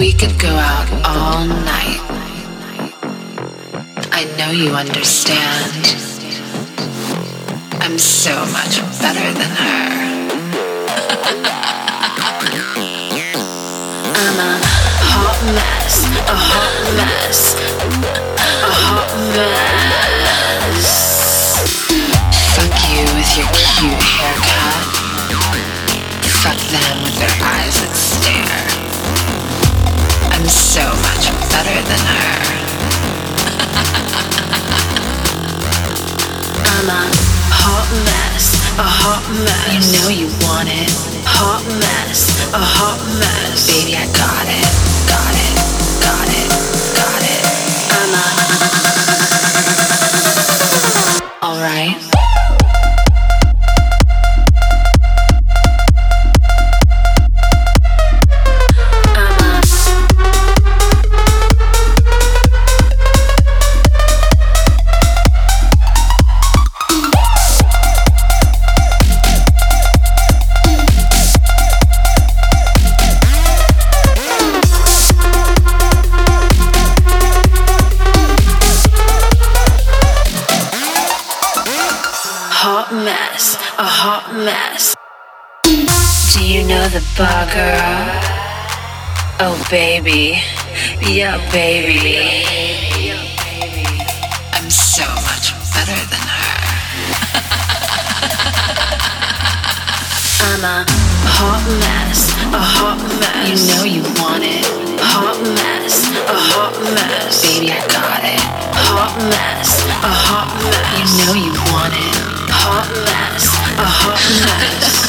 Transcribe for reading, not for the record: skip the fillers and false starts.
We could go out all night. I know you understand. I'm so much better than her. I'm a hot mess, a hot mess, a hot mess. Fuck you with your cute haircut. Fuck them with their eyes that stare. I'm so much better than her. I'm a hot mess, a hot mess. You know you want it. Hot mess, a hot mess. Baby, I got it, got it, got it, got it. I'm a... Alright. Mess, a hot mess. Do you know the bar girl? Oh baby, yeah baby. I'm so much better than her. I'm a hot mess, a hot mess. You know you want it. Hot mess, a hot mess. Baby, I got it. Hot mess, a hot mess. You know you want it. Hot mess, a hot mess.